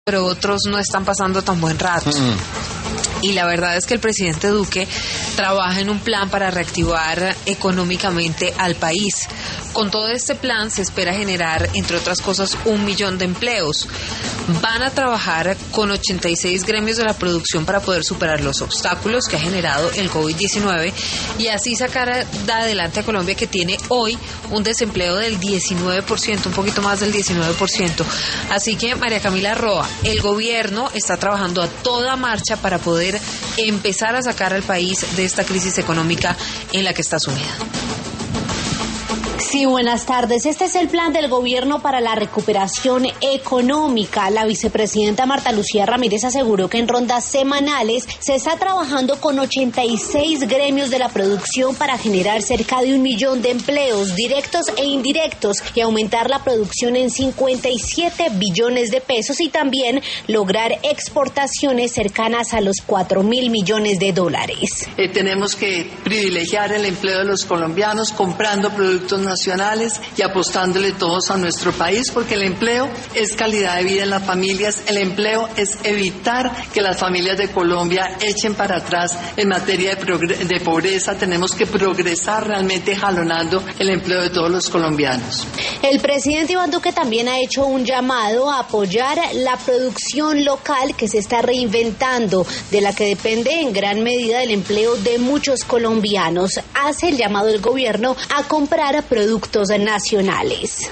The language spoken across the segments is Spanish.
pero otros no están pasando tan buen rato. Y la verdad es que el presidente Duque trabaja en un plan para reactivar económicamente al país. Con todo este plan se espera generar, entre otras cosas, 1 millón de empleos. Van a trabajar con 86 gremios de la producción para poder superar los obstáculos que ha generado el COVID-19 y así sacar adelante a Colombia, que tiene hoy un desempleo del 19%, un poquito más del 19%. Así que, María Camila Roa, el gobierno está trabajando a toda marcha para poder empezar a sacar al país de esta crisis económica en la que está sumida. Sí, buenas tardes. Este es el plan del gobierno para la recuperación económica. La vicepresidenta Marta Lucía Ramírez aseguró que en rondas semanales se está trabajando con 86 gremios de la producción para generar cerca de 1 millón de empleos directos e indirectos y aumentar la producción en 57 billones de pesos y también lograr exportaciones cercanas a los 4.000 millones de dólares. Tenemos que privilegiar el empleo de los colombianos comprando productos nacionales y apostándole todos a nuestro país, porque el empleo es calidad de vida en las familias, el empleo es evitar que las familias de Colombia echen para atrás en materia de pobreza. Tenemos que progresar realmente jalonando el empleo de todos los colombianos. El presidente Iván Duque también ha hecho un llamado a apoyar la producción local que se está reinventando, de la que depende en gran medida el empleo de muchos colombianos. Hace el llamado del gobierno a comprar productos nacionales.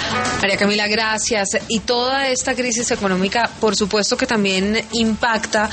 María Camila, gracias. Y toda esta crisis económica, por supuesto que también impacta